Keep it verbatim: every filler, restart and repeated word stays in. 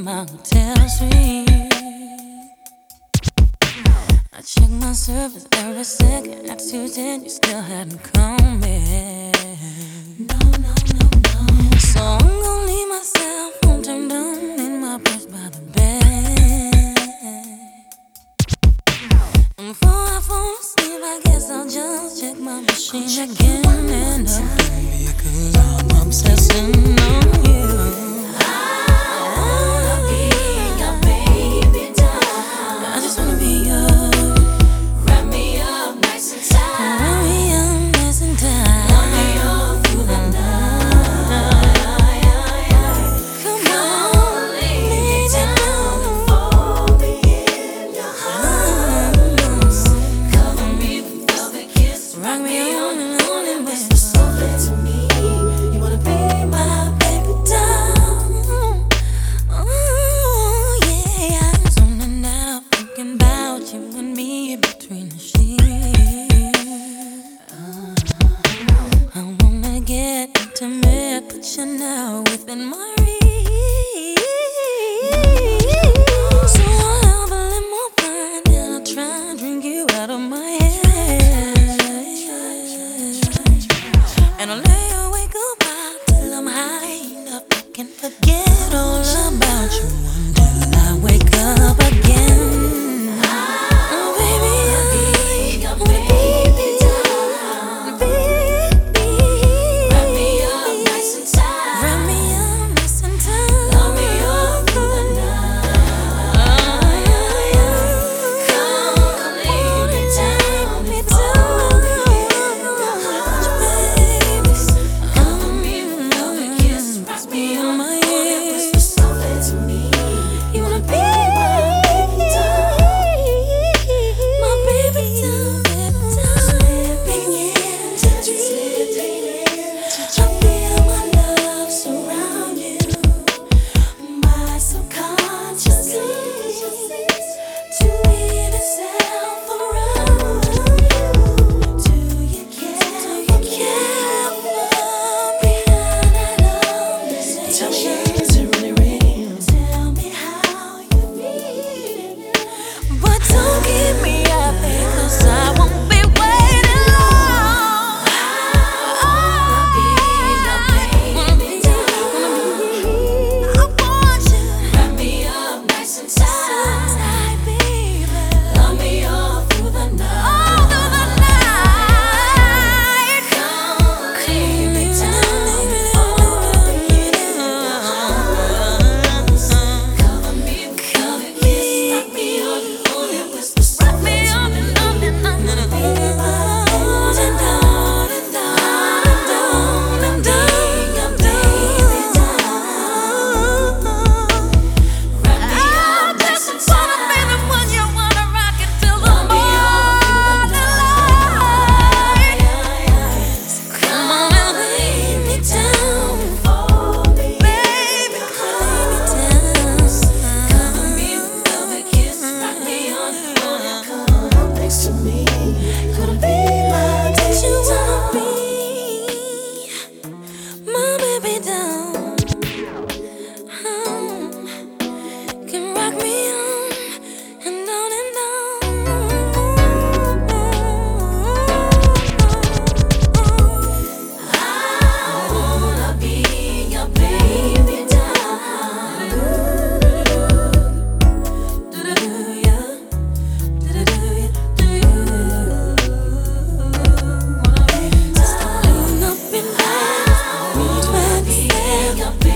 my hotel suite. I check my service every second. At two ten, you still hadn't come in. No, no, no, no. So I'm gonna leave my cell phone turned on in my purse by the bed. And before I fall asleep, I guess I'll just check my machine again and again, because I'm obsessing on you. But you're now within my reach. So I'll have a little more fun, and I'll try and drink you out of my head. And I'll lay awake goodbye till I'm high enough I can forget all about you until I wake up again. Oh baby, I wanna be up in